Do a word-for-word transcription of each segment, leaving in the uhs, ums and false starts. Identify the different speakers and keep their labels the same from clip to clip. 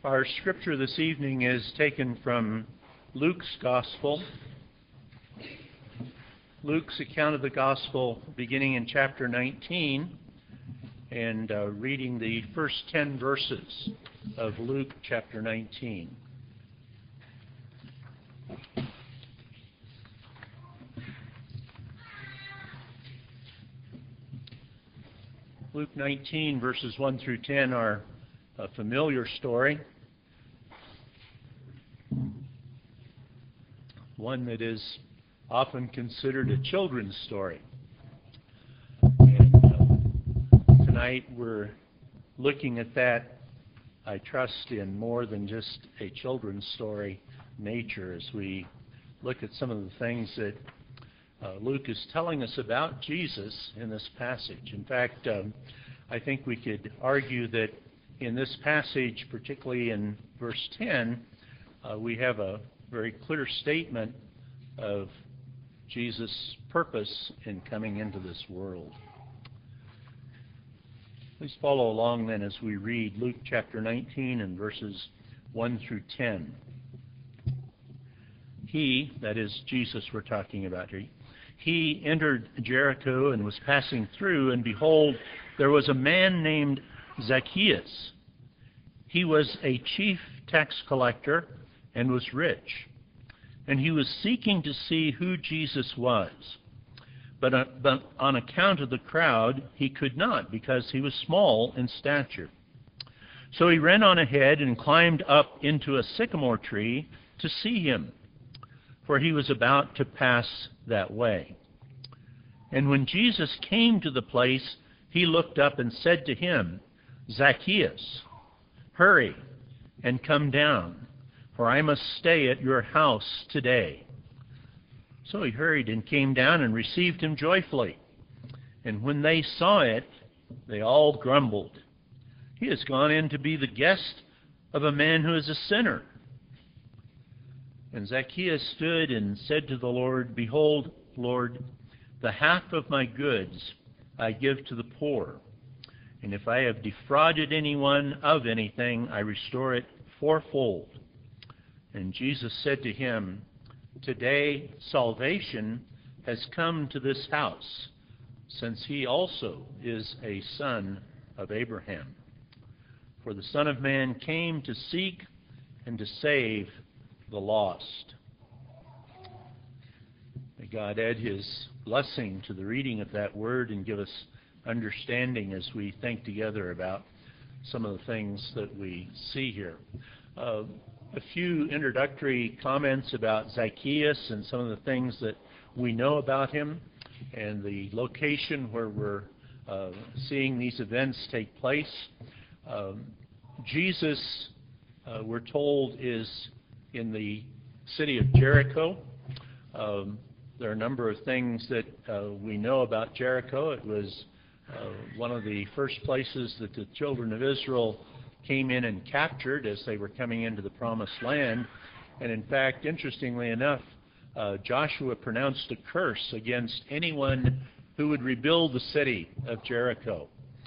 Speaker 1: Our scripture this evening is taken from Luke's Gospel. Luke's account of the Gospel beginning in chapter nineteen and uh, reading the first ten verses of Luke chapter nineteen. Luke nineteen verses one through ten are a familiar story. One that is often considered a children's story. And uh, tonight we're looking at that, I trust, in more than just a children's story nature as we look at some of the things that uh, Luke is telling us about Jesus in this passage. In fact, um, I think we could argue that in this passage, particularly in verse ten, uh, we have a very clear statement of Jesus' purpose in coming into this world. Please follow along then as we read Luke chapter nineteen and verses one through ten. He, that is Jesus we're talking about here, he entered Jericho and was passing through, and behold, there was a man named Zacchaeus. He was a chief tax collector and was rich. And he was seeking to see who Jesus was. But, uh, but on account of the crowd, he could not, because he was small in stature. So he ran on ahead and climbed up into a sycamore tree to see him, for he was about to pass that way. And when Jesus came to the place, he looked up and said to him, Zacchaeus, hurry and come down, for I must stay at your house today. So he hurried and came down and received him joyfully. And when they saw it, they all grumbled. He has gone in to be the guest of a man who is a sinner. And Zacchaeus stood and said to the Lord, Behold, Lord, the half of my goods I give to the poor. And if I have defrauded anyone of anything, I restore it fourfold. And Jesus said to him, Today salvation has come to this house, since he also is a son of Abraham. For the Son of Man came to seek and to save the lost. May God add his blessing to the reading of that word and give us understanding as we think together about some of the things that we see here. Uh, a few introductory comments about Zacchaeus and some of the things that we know about him and the location where we're uh, seeing these events take place. Um, Jesus, uh, we're told, is in the city of Jericho. Um, there are a number of things that uh, we know about Jericho. It was Uh, one of the first places that the children of Israel came in and captured as they were coming into the promised land. And in fact, interestingly enough, uh, Joshua pronounced a curse against anyone who would rebuild the city of Jericho.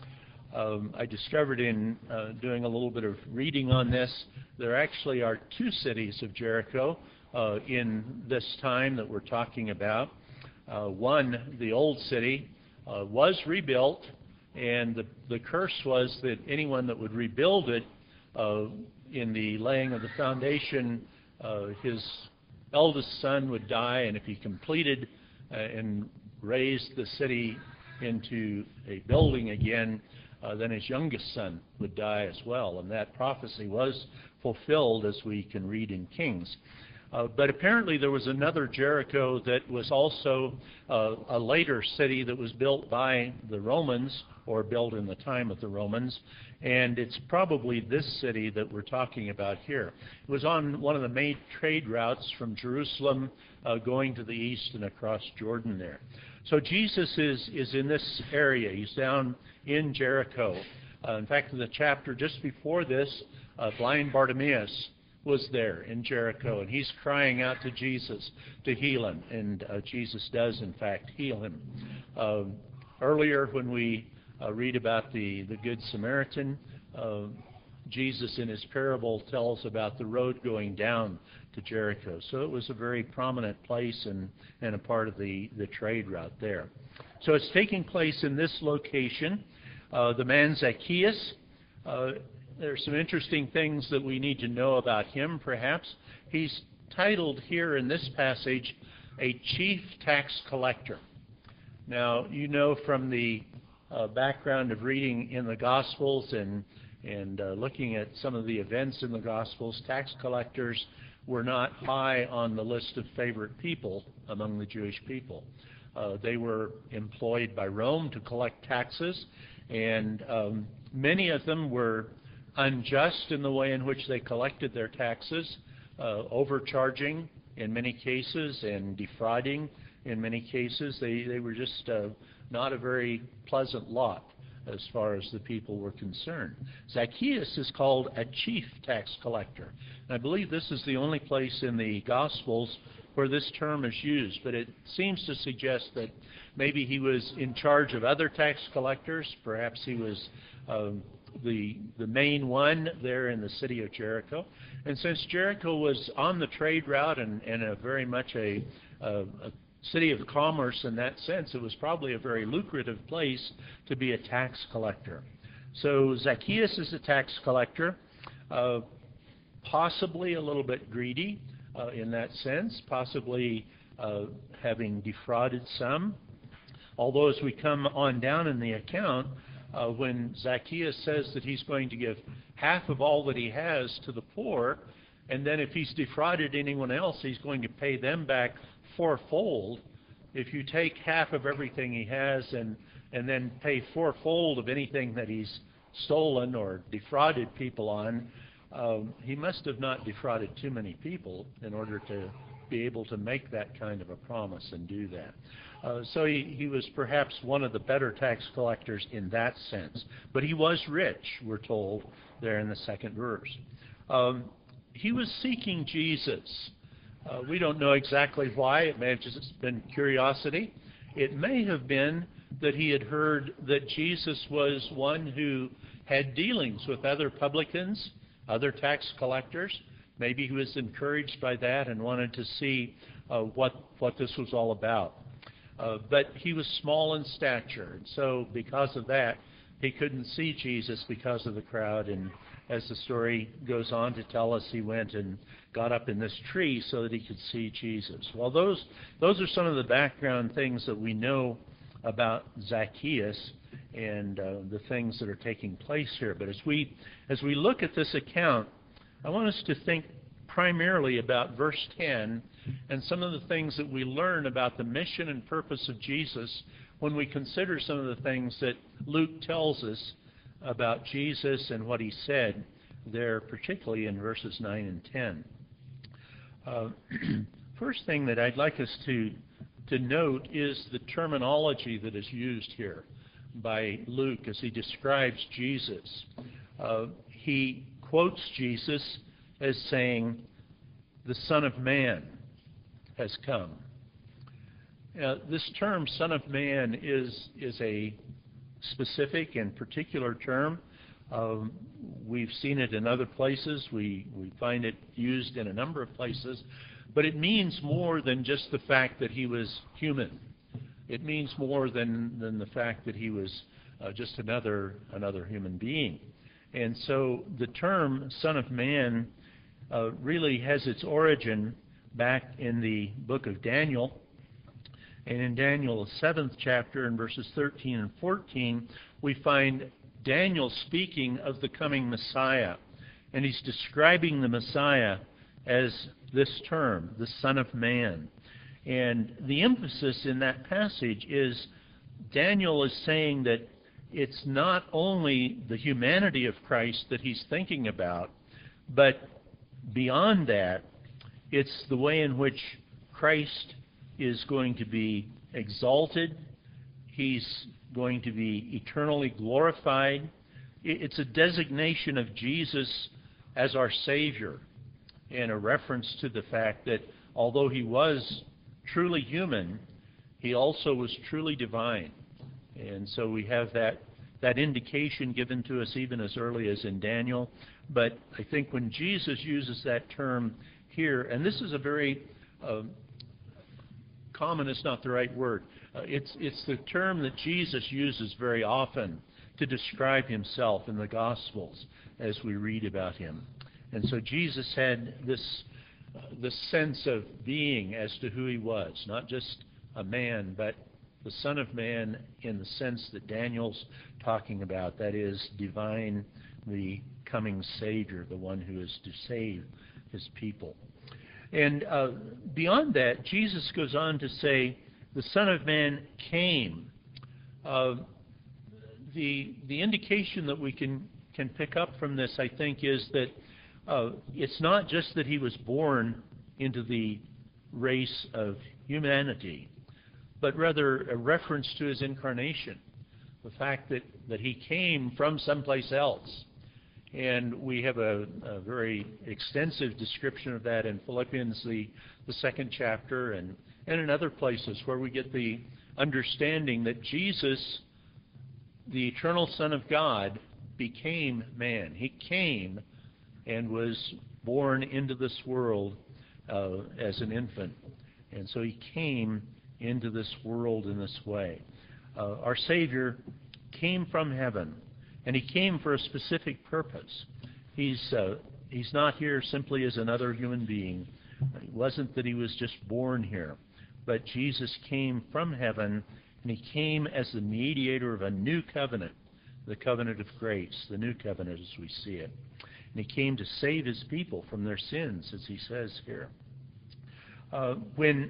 Speaker 1: Um, I discovered in uh, doing a little bit of reading on this, there actually are two cities of Jericho uh, in this time that we're talking about. Uh, one, the old city, Uh, was rebuilt, and the, the curse was that anyone that would rebuild it uh, in the laying of the foundation, uh, his eldest son would die, and if he completed uh, and raised the city into a building again, uh, then his youngest son would die as well. And that prophecy was fulfilled, as we can read in Kings. Uh, but apparently there was another Jericho that was also uh, a later city that was built by the Romans, or built in the time of the Romans, and it's probably this city that we're talking about here. It was on one of the main trade routes from Jerusalem uh, going to the east and across Jordan there. So Jesus is, is in this area. He's down in Jericho. Uh, in fact, in the chapter just before this, uh, blind Bartimaeus was there in Jericho, and he's crying out to Jesus to heal him, and uh, Jesus does, in fact, heal him. Uh, earlier, when we uh, read about the, the Good Samaritan, uh, Jesus in his parable tells about the road going down to Jericho. So it was a very prominent place and, and a part of the, the trade route there. So it's taking place in this location. Uh, the man Zacchaeus, uh, there are some interesting things that we need to know about him, perhaps. He's titled here in this passage, a chief tax collector. Now, you know from the uh, background of reading in the Gospels and, and uh, looking at some of the events in the Gospels, tax collectors were not high on the list of favorite people among the Jewish people. Uh, they were employed by Rome to collect taxes, and um, many of them were unjust in the way in which they collected their taxes, uh, overcharging in many cases and defrauding in many cases. They, they were just uh, not a very pleasant lot as far as the people were concerned. Zacchaeus is called a chief tax collector. And I believe this is the only place in the Gospels where this term is used, but it seems to suggest that maybe he was in charge of other tax collectors. Perhaps he was um, the the main one there in the city of Jericho. And since Jericho was on the trade route and, and a very much a, a, a city of commerce in that sense, it was probably a very lucrative place to be a tax collector. So Zacchaeus is a tax collector, uh, possibly a little bit greedy uh, in that sense, possibly uh, having defrauded some. Although as we come on down in the account, uh, when Zacchaeus says that he's going to give half of all that he has to the poor, and then if he's defrauded anyone else, he's going to pay them back fourfold. If you take half of everything he has and, and then pay fourfold of anything that he's stolen or defrauded people on, um, he must have not defrauded too many people in order to be able to make that kind of a promise and do that. Uh, so he, he was perhaps one of the better tax collectors in that sense. But he was rich, we're told there in the second verse. Um, he was seeking Jesus. Uh, we don't know exactly why. It may have just been curiosity. It may have been that he had heard that Jesus was one who had dealings with other publicans, other tax collectors. Maybe he was encouraged by that and wanted to see uh, what, what this was all about. Uh, but he was small in stature, and so because of that, he couldn't see Jesus because of the crowd. And as the story goes on to tell us, he went and got up in this tree so that he could see Jesus. Well, those those are some of the background things that we know about Zacchaeus and uh, the things that are taking place here. But as we as we look at this account, I want us to think primarily about verse ten and some of the things that we learn about the mission and purpose of Jesus when we consider some of the things that Luke tells us about Jesus and what he said there, particularly in verses nine and ten. Uh, first thing that I'd like us to, to note is the terminology that is used here by Luke as he describes Jesus. Uh, he quotes Jesus as saying, "The Son of Man has come." Now, this term, Son of Man, is, is a specific and particular term. Um, we've seen it in other places. We, we find it used in a number of places. But it means more than just the fact that he was human. It means more than, than the fact that he was uh, just another, another human being. And so the term Son of Man uh, really has its origin back in the book of Daniel. And in Daniel, the seventh chapter, in verses thirteen and fourteen, we find Daniel speaking of the coming Messiah. And he's describing the Messiah as this term, the Son of Man. And the emphasis in that passage is Daniel is saying that it's not only the humanity of Christ that he's thinking about, but beyond that, it's the way in which Christ is going to be exalted. He's going to be eternally glorified. It's a designation of Jesus as our Savior and a reference to the fact that although he was truly human, he also was truly divine. And so we have that, that indication given to us even as early as in Daniel. But I think when Jesus uses that term here, and this is a very uh, common is not the right word. Uh, it's it's the term that Jesus uses very often to describe himself in the Gospels as we read about him. And so Jesus had this uh, this sense of being as to who he was, not just a man, but the Son of Man in the sense that Daniel's talking about, that is, divine, the coming Savior, the one who is to save his people. And uh, beyond that, Jesus goes on to say, the Son of Man came. Uh, the the indication that we can, can pick up from this, I think, is that uh, it's not just that he was born into the race of humanity, but rather a reference to his incarnation, the fact that, that he came from someplace else. And we have a, a very extensive description of that in Philippians, the, the second chapter, and, and in other places where we get the understanding that Jesus, the eternal Son of God, became man. He came and was born into this world uh, as an infant. And so he came into this world in this way. Uh, our Savior came from heaven, and he came for a specific purpose. He's uh, he's not here simply as another human being. It wasn't that he was just born here, but Jesus came from heaven, and he came as the mediator of a new covenant, the covenant of grace, the new covenant as we see it. And he came to save his people from their sins, as he says here. Uh, when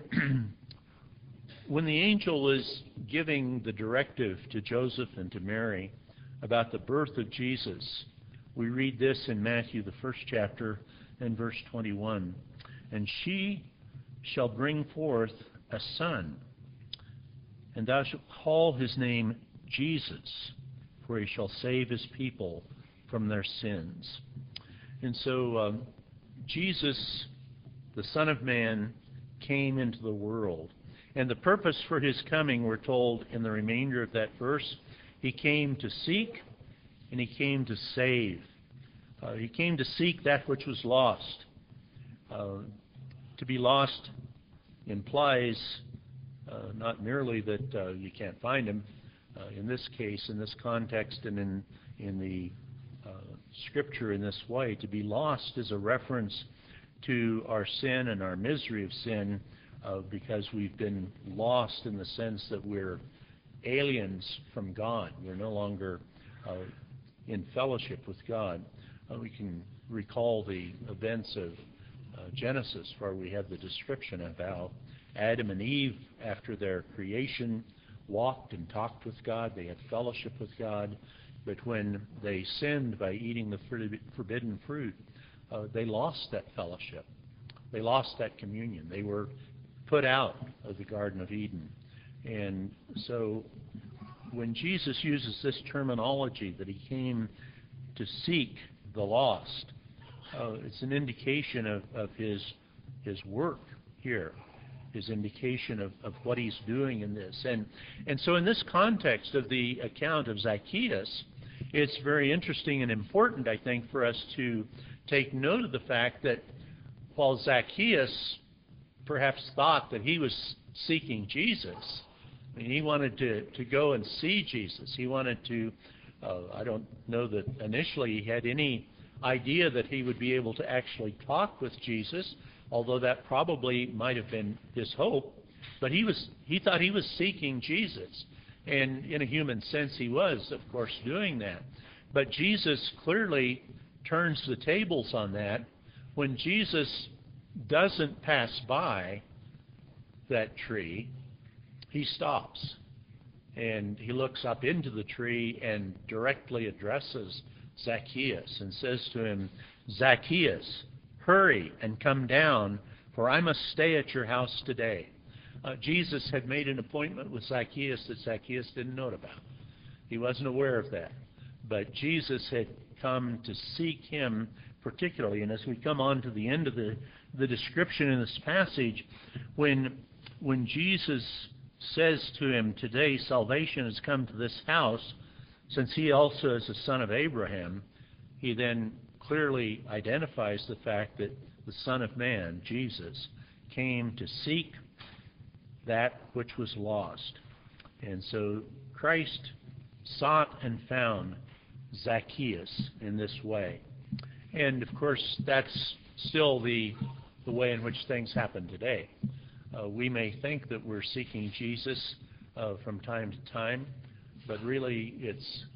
Speaker 1: when the angel is giving the directive to Joseph and to Mary about the birth of Jesus, we read this in Matthew, the first chapter, and verse twenty-one. And she shall bring forth a son, and thou shalt call his name Jesus, for he shall save his people from their sins. And so um, Jesus, the Son of Man, came into the world. And the purpose for his coming, we're told in the remainder of that verse, he came to seek and he came to save. Uh, he came to seek that which was lost. Uh, to be lost implies uh, not merely that uh, you can't find him. Uh, in this case, in this context, and in in the uh, Scripture in this way, to be lost is a reference to our sin and our misery of sin, uh, because we've been lost in the sense that we're aliens from God. We're no longer uh, in fellowship with God. Uh, we can recall the events of uh, Genesis, where we have the description of how Adam and Eve, after their creation, walked and talked with God. They had fellowship with God. But when they sinned by eating the forbidden fruit, uh, they lost that fellowship. They lost that communion. They were put out of the Garden of Eden. And so when Jesus uses this terminology that he came to seek the lost, uh, it's an indication of, of his his work here, his indication of, of what he's doing in this. And and so in this context of the account of Zacchaeus, it's very interesting and important, I think, for us to take note of the fact that while Zacchaeus perhaps thought that he was seeking Jesus, I mean, he wanted to, to go and see Jesus. He wanted to, uh, I don't know that initially he had any idea that he would be able to actually talk with Jesus, although that probably might have been his hope. But he was he thought he was seeking Jesus. And in a human sense, he was, of course, doing that. But Jesus clearly turns the tables on that. When Jesus doesn't pass by that tree, he stops. And he looks up into the tree and directly addresses Zacchaeus and says to him, "Zacchaeus, hurry and come down, for I must stay at your house today." Uh, Jesus had made an appointment with Zacchaeus that Zacchaeus didn't know about. He wasn't aware of that. But Jesus had come to seek him particularly. And as we come on to the end of the, the description in this passage, when, when Jesus says to him, "Today salvation has come to this house, since he also is a son of Abraham," he then clearly identifies the fact that the Son of Man, Jesus, came to seek that which was lost. And so Christ sought and found Zacchaeus in this way. And of course, that's still the, the way in which things happen today. Uh, we may think that we're seeking Jesus uh, from time to time, but really it's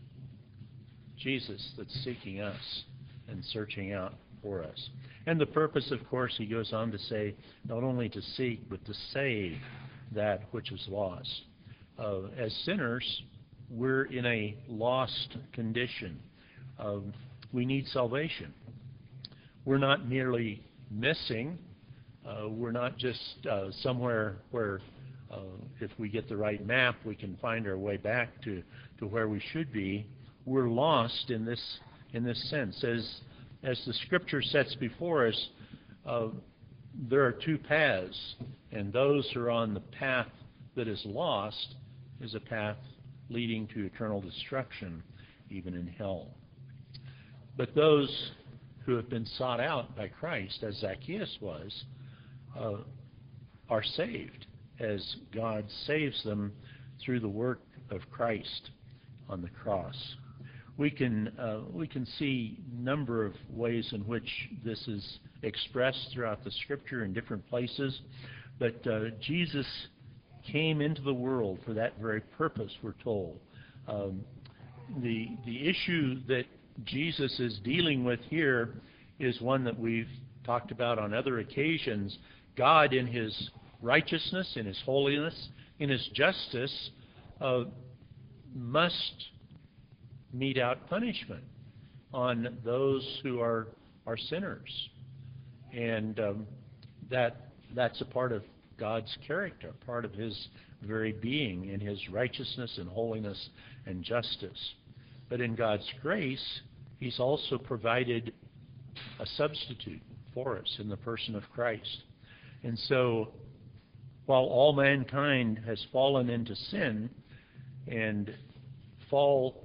Speaker 1: Jesus that's seeking us and searching out for us. And the purpose, of course, he goes on to say, not only to seek, but to save that which is lost. Uh, as sinners, we're in a lost condition. Uh, we need salvation. We're not merely missing. Uh, we're not just uh, somewhere where uh, if we get the right map, we can find our way back to, to where we should be. We're lost in this in this sense. As, as the Scripture sets before us, uh, there are two paths, and those who are on the path that is lost is a path leading to eternal destruction, even in hell. But those who have been sought out by Christ, as Zacchaeus was, uh, are saved, as God saves them through the work of Christ on the cross. We can uh, we can see a number of ways in which this is expressed throughout the Scripture in different places, but uh, Jesus came into the world for that very purpose, we're told. Um, the the issue that Jesus is dealing with here is one that we've talked about on other occasions. God, in His righteousness, in His holiness, in His justice, uh, must mete out punishment on those who are are sinners, and um, that that's a part of God's character, part of His very being, in His righteousness and holiness and justice. But in God's grace, He's also provided a substitute for us in the person of Christ. And so, while all mankind has fallen into sin and fall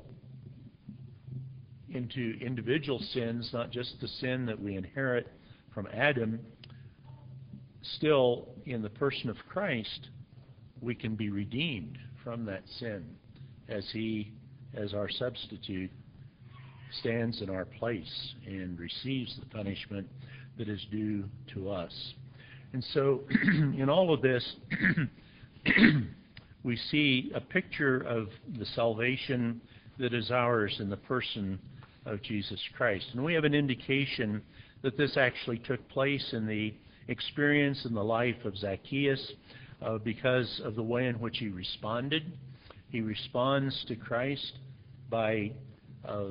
Speaker 1: into individual sins, not just the sin that we inherit from Adam, still in the person of Christ, we can be redeemed from that sin as He, as our substitute, stands in our place and receives the punishment that is due to us. And so in all of this, we see a picture of the salvation that is ours in the person of Jesus Christ. And we have an indication that this actually took place in the experience in the life of Zacchaeus uh, because of the way in which he responded. He responds to Christ by uh,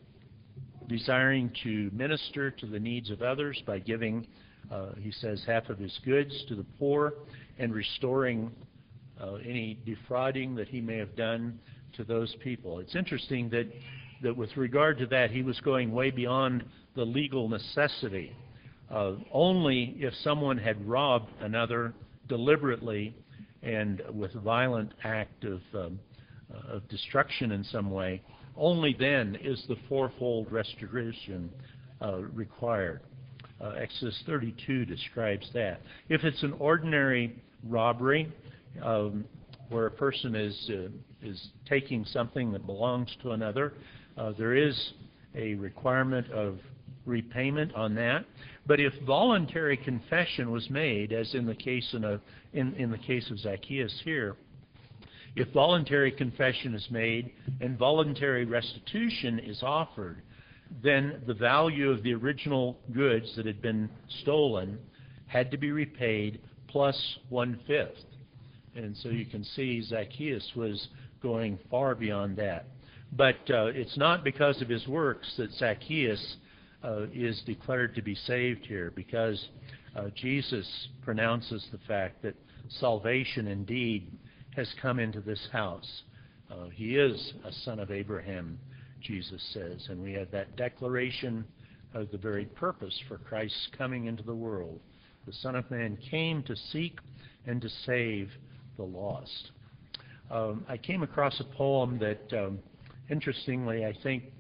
Speaker 1: desiring to minister to the needs of others by giving, uh, he says, half of his goods to the poor and restoring uh, any defrauding that he may have done to those people. It's interesting that, that with regard to that, he was going way beyond the legal necessity. Uh, only if someone had robbed another deliberately and with a violent act of, um, uh, of destruction in some way, only then is the fourfold restoration uh, required. Uh, Exodus thirty-two describes that. If it's an ordinary robbery um, where a person is uh, is taking something that belongs to another, uh, there is a requirement of repayment on that. But if voluntary confession was made, as in the case in, a, in, in the case of Zacchaeus here, if voluntary confession is made and voluntary restitution is offered, then the value of the original goods that had been stolen had to be repaid plus one-fifth. And so you can see Zacchaeus was going far beyond that. But uh, it's not because of his works that Zacchaeus uh, is declared to be saved here, because uh, Jesus pronounces the fact that salvation indeed has come into this house. Uh, he is a son of Abraham, Jesus says, and we have that declaration of the very purpose for Christ's coming into the world. The Son of Man came to seek and to save the lost. Um, I came across a poem that, um, interestingly, I think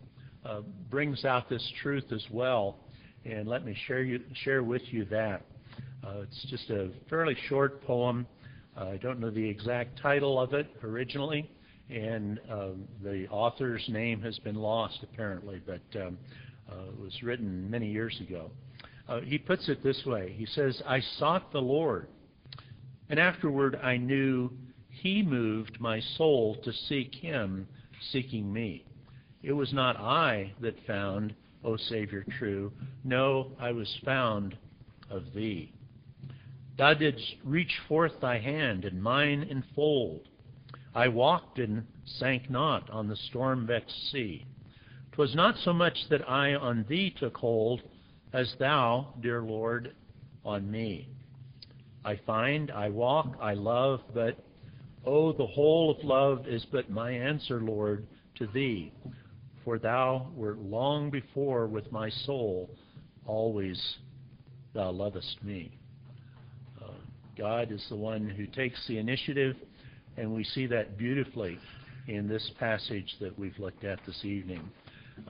Speaker 1: uh, brings out this truth as well. And let me share, you, share with you that. Uh, it's just a fairly short poem. Uh, I don't know the exact title of it originally, and uh, the author's name has been lost apparently, but um, uh, it was written many years ago. Uh, he puts it this way. He says, "I sought the Lord, and afterward I knew He moved my soul to seek Him, seeking me. It was not I that found, O Savior true, no, I was found of Thee. Thou didst reach forth Thy hand, and mine enfold. I walked and sank not on the storm-vexed sea. 'Twas not so much that I on Thee took hold, as Thou, dear Lord, on me. I find, I walk, I love, but, oh, the whole of love is but my answer, Lord, to Thee. For Thou wert long before with my soul, always Thou lovest me." Uh, God is the one who takes the initiative, and we see that beautifully in this passage that we've looked at this evening. Uh,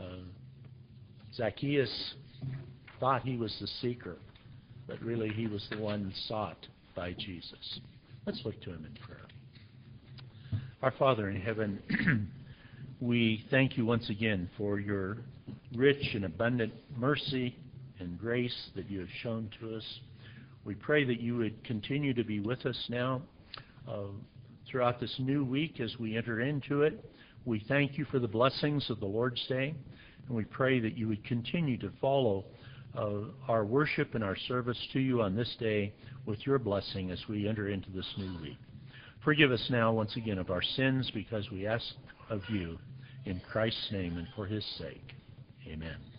Speaker 1: Zacchaeus thought he was the seeker, but really he was the one sought by Jesus. Let's look to Him in prayer. Our Father in heaven, we thank You once again for Your rich and abundant mercy and grace that You have shown to us. We pray that You would continue to be with us now uh, throughout this new week as we enter into it. We thank You for the blessings of the Lord's Day, and we pray that You would continue to follow uh, our worship and our service to You on this day with Your blessing as we enter into this new week. Forgive us now once again of our sins, because we ask of You in Christ's name and for His sake. Amen.